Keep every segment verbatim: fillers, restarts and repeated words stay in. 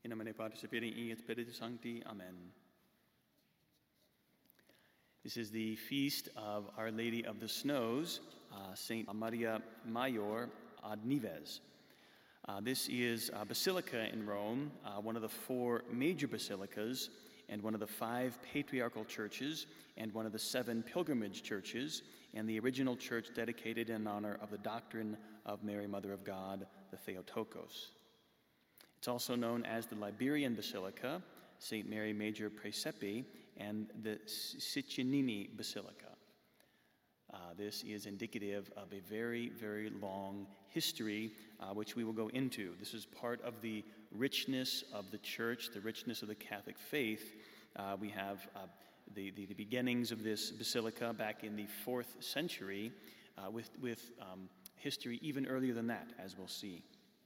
In nomine Patris et Filii et Spiritus Sancti. Amen. This is the feast of Our Lady of the Snows, uh, Saint Maria Major ad Nives. Uh, this is a basilica in Rome, uh, one of the four major basilicas, and one of the five patriarchal churches, and one of the seven pilgrimage churches, and the original church dedicated in honor of the doctrine of Mary, Mother of God, the Theotokos. It's also known as the Liberian Basilica, Saint Mary Major Praesepe, and the Siccinini Basilica. Uh, this is indicative of a very, very long history, uh, which we will go into. This is part of the richness of the church, the richness of the Catholic faith. Uh, we have uh, the, the, the beginnings of this basilica back in the fourth century, uh, with, with um, history even earlier than that, as we'll see.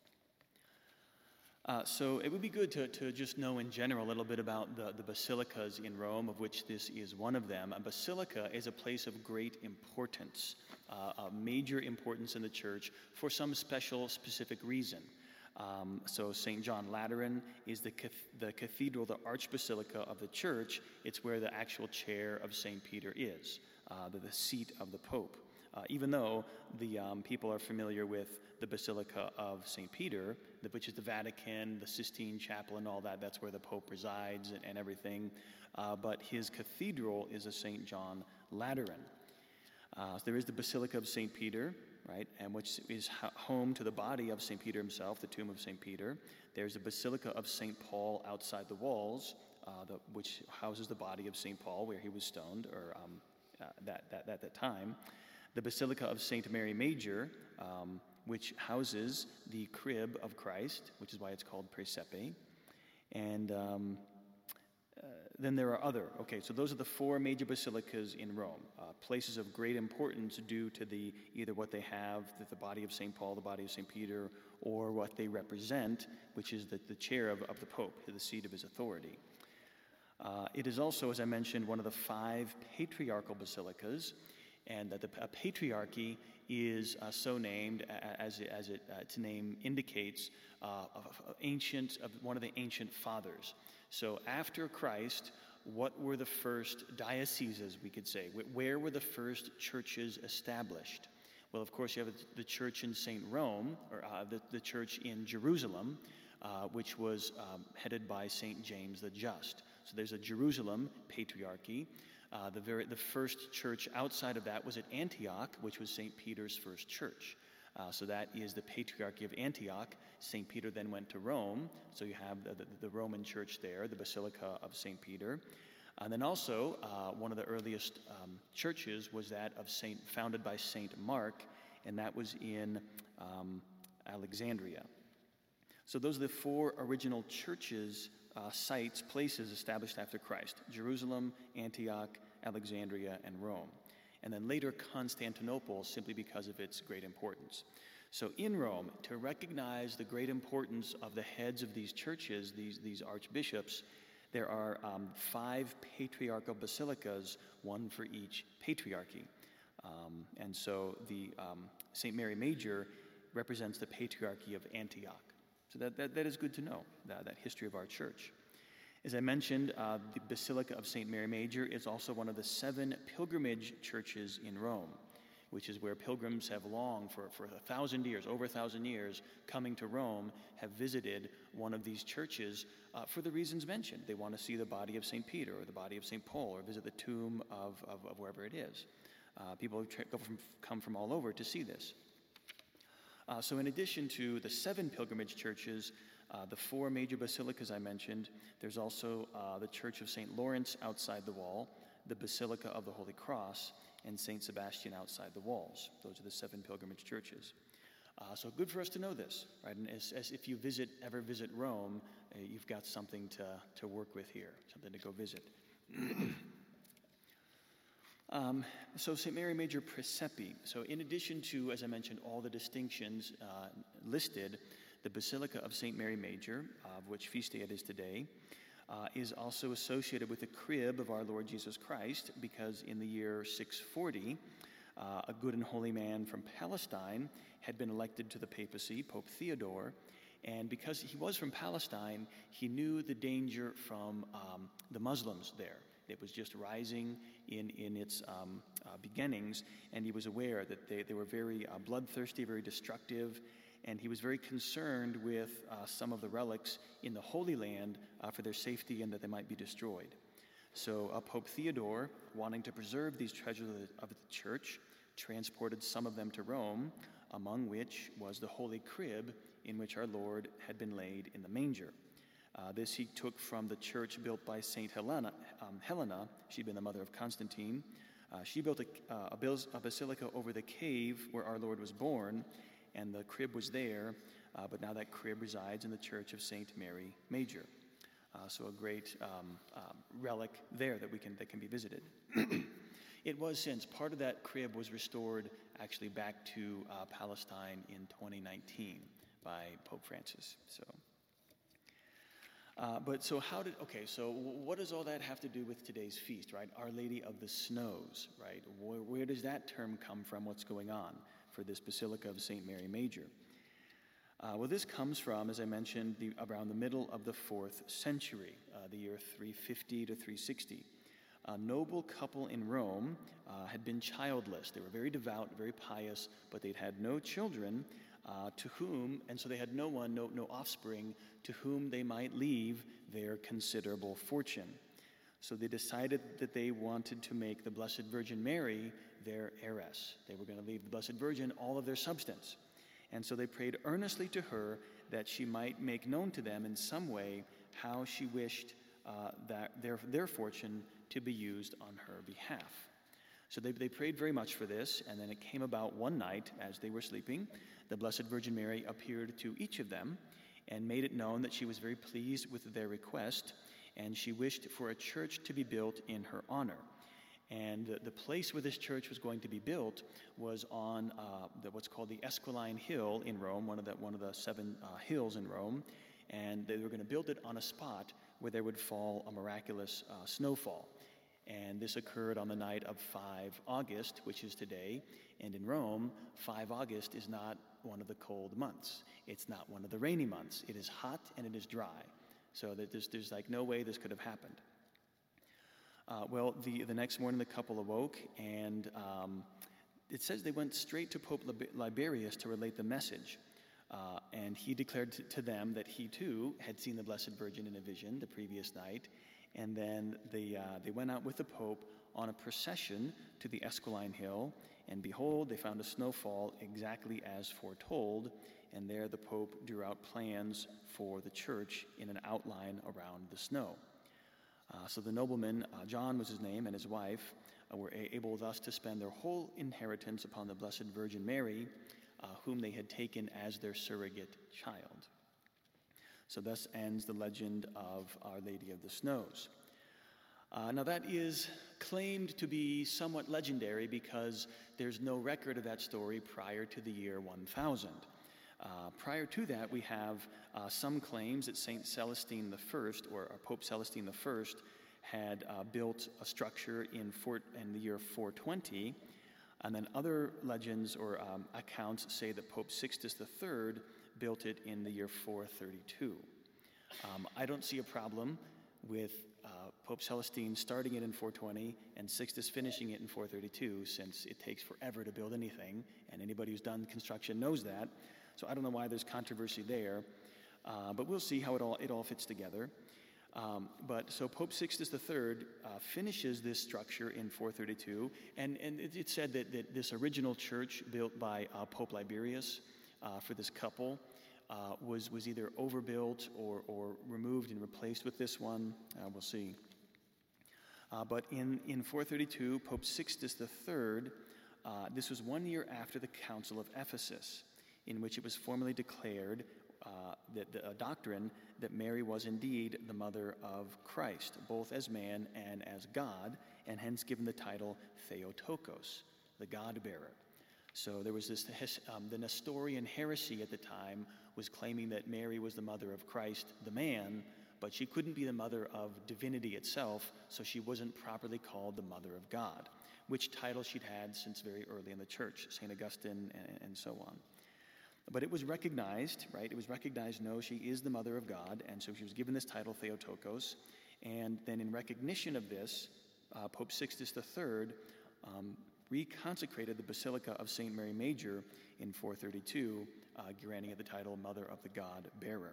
Uh, so it would be good to, to just know in general a little bit about the, the basilicas in Rome, of which this is one of them. A basilica is a place of great importance, uh, a major importance in the church for some special, specific reason. Um, so Saint John Lateran is the, cath- the cathedral, the archbasilica of the church. It's where the actual chair of Saint Peter is, uh, the, the seat of the Pope. Uh, even though the um, people are familiar with the Basilica of Saint Peter, the, which is the Vatican, the Sistine Chapel, and all that. That's where the Pope resides and, and everything. Uh, but his cathedral is a Saint John Lateran. Uh, so there is the Basilica of Saint Peter, right, and which is ho- home to the body of Saint Peter himself, the tomb of Saint Peter. There's the Basilica of Saint Paul outside the walls, uh, the, which houses the body of Saint Paul, where he was stoned, or um, uh, that, that, that, that time. The Basilica of Saint Mary Major, um, which houses the crib of Christ, which is why it's called Praesepe. And um, uh, then there are other. Okay, so those are the four major basilicas in Rome, uh, places of great importance due to the either what they have, the, the body of Saint Paul, the body of Saint Peter, or what they represent, which is the, the chair of, of the Pope, the seat of his authority. Uh, it is also, as I mentioned, one of the five patriarchal basilicas, and that the a patriarchy is uh, so named as, as it, uh, its name indicates, uh, of, of ancient of one of the ancient fathers. So after Christ, what were the first dioceses, we could say? Where were the first churches established? Well, of course, you have the church in Saint Rome, or uh, the, the church in Jerusalem, uh, which was um, headed by Saint James the Just. So there's a Jerusalem patriarchy. Uh, the very the first church outside of that was at Antioch, which was Saint Peter's first church. Uh, so that is the Patriarchy of Antioch. Saint Peter then went to Rome, so you have the, the, the Roman church there, the Basilica of Saint Peter. And then also, uh, one of the earliest um, churches was that of Saint, founded by Saint Mark, and that was in um, Alexandria. So those are the four original churches, uh, sites, places established after Christ: Jerusalem, Antioch, Alexandria, and Rome. And then later Constantinople, simply because of its great importance. So in Rome, to recognize the great importance of the heads of these churches, these, these archbishops, there are um, five patriarchal basilicas, one for each patriarchy. Um, and so the um, Saint Mary Major represents the Patriarchy of Antioch. So that, that, that is good to know, that, that history of our church. As I mentioned, uh, the Basilica of Saint Mary Major is also one of the seven pilgrimage churches in Rome, which is where pilgrims have long, for, for a thousand years, over a thousand years, coming to Rome, have visited one of these churches uh, for the reasons mentioned. They want to see the body of Saint Peter or the body of Saint Paul, or visit the tomb of, of, of wherever it is. Uh, people tra- go from, come from all over to see this. Uh, so in addition to the seven pilgrimage churches, uh, the four major basilicas I mentioned, there's also uh, the Church of Saint Lawrence outside the wall, the Basilica of the Holy Cross, and Saint Sebastian outside the walls. Those are the seven pilgrimage churches. Uh, so good for us to know this, right? And as, as if you visit, ever visit Rome, uh, you've got something to, to work with here, something to go visit. Um, so Saint Mary Major Praesepe. So in addition to, as I mentioned, all the distinctions uh, listed, the Basilica of Saint Mary Major, uh, of which feast day it is today, uh, is also associated with the crib of our Lord Jesus Christ, because in the year six forty, uh, a good and holy man from Palestine had been elected to the papacy, Pope Theodore, And because he was from Palestine, he knew the danger from um, the Muslims there. It was just rising in, in its um, uh, beginnings, and he was aware that they, they were very uh, bloodthirsty, very destructive, and he was very concerned with uh, some of the relics in the Holy Land uh, for their safety and that they might be destroyed. So uh, Pope Theodore, wanting to preserve these treasures of the, of the church, transported some of them to Rome, among which was the Holy Crib in which our Lord had been laid in the manger. Uh, this he took from the church built by Saint Helena. Um, Helena, she'd been the mother of Constantine. Uh, she built a, uh, a, bil- a basilica over the cave where our Lord was born, and the crib was there, uh, but now that crib resides in the church of Saint Mary Major. Uh, so a great um, um, relic there that we can that can be visited. It was since part of that crib was restored actually back to uh, Palestine in twenty nineteen by Pope Francis. So. Uh, but so how did, okay, so what does all that have to do with today's feast, right? Our Lady of the Snows, right? Where, where does that term come from? What's going on for this Basilica of Saint Mary Major? Uh, well, this comes from, as I mentioned, the, around the middle of the fourth century, uh, the year three fifty to three sixty. A noble couple in Rome uh, had been childless. They were very devout, very pious, but they'd had no children, Uh, to whom, and so they had no one, no, no offspring, to whom they might leave their considerable fortune. So they decided that they wanted to make the Blessed Virgin Mary their heiress. They were going to leave the Blessed Virgin all of their substance. And so they prayed earnestly to her that she might make known to them in some way how she wished uh, that their, their fortune to be used on her behalf. So they, they prayed very much for this, and then it came about one night as they were sleeping. The Blessed Virgin Mary appeared to each of them and made it known that she was very pleased with their request, and she wished for a church to be built in her honor. And the, the place where this church was going to be built was on uh, the, what's called the Esquiline Hill in Rome, one of the, one of the seven uh, hills in Rome, and they were going to build it on a spot where there would fall a miraculous uh, snowfall. And this occurred on the night of the fifth of August, which is today. And in Rome, the fifth of August is not one of the cold months. It's not one of the rainy months. It is hot and it is dry. So that there's, there's like no way this could have happened. Uh, well, the, the next morning the couple awoke, and um, it says they went straight to Pope Lib- Liberius to relate the message. Uh, and he declared to, to them that he too had seen the Blessed Virgin in a vision the previous night. And then they, uh, they went out with the Pope on a procession to the Esquiline Hill, and behold, they found a snowfall exactly as foretold, and there the Pope drew out plans for the church in an outline around the snow. Uh, so the nobleman, uh, John was his name, and his wife uh, were a- able thus to spend their whole inheritance upon the Blessed Virgin Mary, uh, whom they had taken as their surrogate child. So thus ends the legend of Our Lady of the Snows. Uh, now that is claimed to be somewhat legendary because there's no record of that story prior to the year one thousand. Uh, prior to that, we have uh, some claims that Saint Celestine the First, or, or Pope Celestine the First, had uh, built a structure in, four, in the year four twenty, and then other legends or um, accounts say that Pope Sixtus the Third built it in the year four thirty-two. Um, I don't see a problem with uh, Pope Celestine starting it in four twenty and Sixtus finishing it in four thirty-two, since it takes forever to build anything, and anybody who's done construction knows that. So I don't know why there's controversy there, uh, but we'll see how it all it all fits together. Um, but so Pope Sixtus the Third uh, finishes this structure in four thirty-two, and, and it, it's said that, that this original church built by uh, Pope Liberius uh, for this couple uh, was, was either overbuilt or, or removed and replaced with this one. Uh, we'll see. Uh, but in, in four thirty-two, Pope Sixtus the Third, uh, this was one year after the Council of Ephesus, in which it was formally declared uh, that the, a doctrine that Mary was indeed the mother of Christ, both as man and as God, and hence given the title Theotokos, the God-bearer. So there was this, um, the Nestorian heresy at the time was claiming that Mary was the mother of Christ, the man, but she couldn't be the mother of divinity itself, so she wasn't properly called the mother of God, which title she'd had since very early in the church, Saint Augustine and, and so on. But it was recognized, right? It was recognized, no, she is the Mother of God, and so she was given this title, Theotokos. And then in recognition of this, uh, Pope Sixtus the Third um, reconsecrated the Basilica of Saint Mary Major in four thirty-two, uh, granting it the title Mother of the God-Bearer.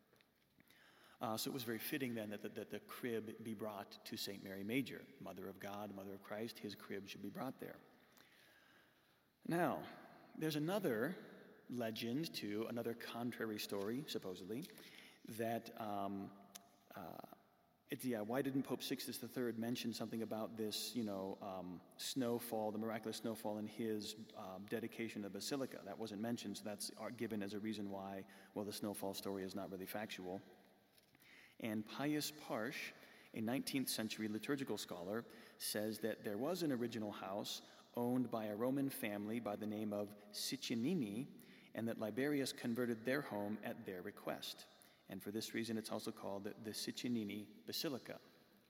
Uh, so it was very fitting then that the, that the crib be brought to Saint Mary Major, Mother of God, Mother of Christ. His crib should be brought there. Now, there's another legend, too, another contrary story, supposedly, that, um, uh, it's, yeah, why didn't Pope Sixtus the Third mention something about this, you know, um, snowfall, the miraculous snowfall in his um, dedication of the Basilica? That wasn't mentioned, so that's given as a reason why, well, the snowfall story is not really factual. And Pius Parsch, a nineteenth century liturgical scholar, says that there was an original house owned by a Roman family by the name of Ciccinini, and that Liberius converted their home at their request. And for this reason, it's also called the, the Ciccinini Basilica.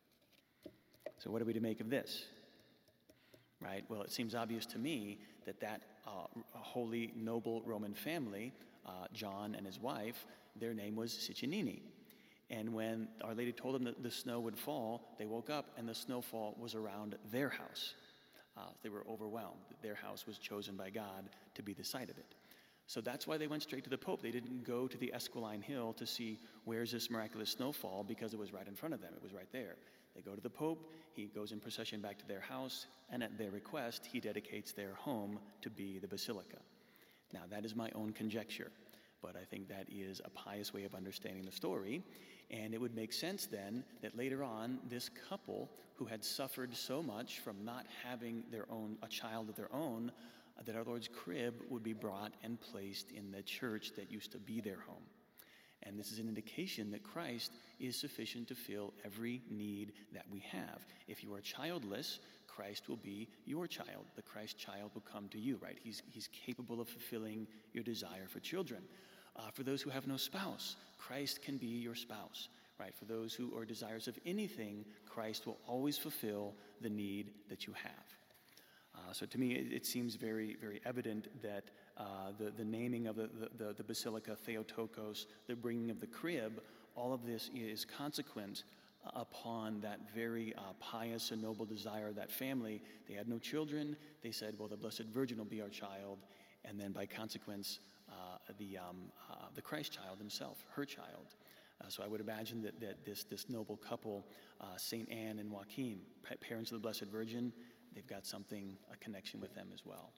So what are we to make of this? Right? Well, it seems obvious to me that that uh, holy, noble Roman family, uh, John and his wife, their name was Ciccinini. And when Our Lady told them that the snow would fall, they woke up and the snowfall was around their house. Uh, they were overwhelmed. Their house was chosen by God to be the site of it. So that's why they went straight to the Pope. They didn't go to the Esquiline Hill to see where's this miraculous snowfall, because it was right in front of them. It was right there. They go to the Pope. He goes in procession back to their house, and at their request, he dedicates their home to be the basilica. Now, that is my own conjecture, but I think that is a pious way of understanding the story. And it would make sense then that later on, this couple who had suffered so much from not having their own, a child of their own, uh, that our Lord's crib would be brought and placed in the church that used to be their home. And this is an indication that Christ is sufficient to fill every need that we have. If you are childless, Christ will be your child. The Christ child will come to you, right? He's, he's capable of fulfilling your desire for children. Uh, for those who have no spouse, Christ can be your spouse, right? For those who are desirous of anything, Christ will always fulfill the need that you have. Uh, so to me, it, it seems very, very evident that uh, the, the naming of the, the, the Basilica Theotokos, the bringing of the crib, all of this is consequent upon that very uh, pious and noble desire of that family. They had no children. They said, well, the Blessed Virgin will be our child. And then by consequence, uh, the, um, uh, the Christ child himself, her child. Uh, so I would imagine that, that this, this noble couple, uh, Saint Anne and Joachim, parents of the Blessed Virgin, they've got something, a connection with them as well.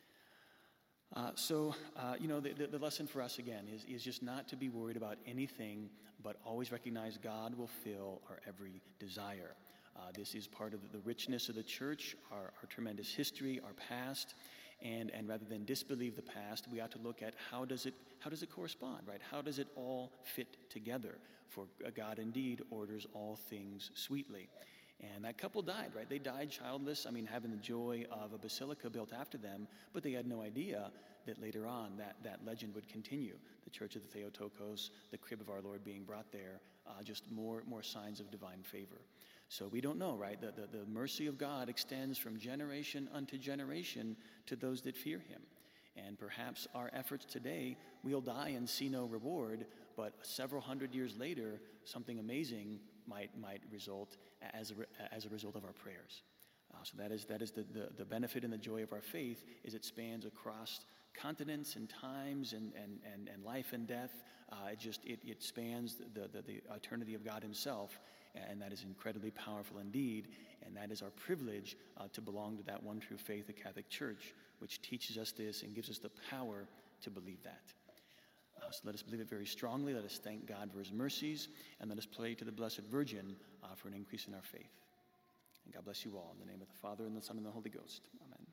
Uh, so, uh, you know, the, the, the lesson for us, again, is, is just not to be worried about anything, but always recognize God will fill our every desire. Uh, this is part of the richness of the church, our, our tremendous history, our past, and, and rather than disbelieve the past, we ought to look at how does it, how does it correspond, right? How does it all fit together? For God indeed orders all things sweetly. And that couple died, right? They died childless, I mean, having the joy of a basilica built after them, but they had no idea that later on that, that legend would continue. The Church of the Theotokos, the crib of our Lord being brought there, uh, just more, more signs of divine favor. So we don't know, right? The, the, the mercy of God extends from generation unto generation to those that fear him. And perhaps our efforts today, we'll die and see no reward, but several hundred years later, something amazing might might result as a, as a result of our prayers. Uh, so that is that is the, the, the benefit and the joy of our faith, is it spans across continents and times and, and, and, and life and death. Uh, it just it, it spans the, the, the eternity of God himself, and that is incredibly powerful indeed, and that is our privilege uh, to belong to that one true faith, the Catholic Church, which teaches us this and gives us the power to believe that. Uh, so let us believe it very strongly. Let us thank God for his mercies, and let us pray to the Blessed Virgin uh, for an increase in our faith. And God bless you all. In the name of the Father, and the Son, and the Holy Ghost. Amen.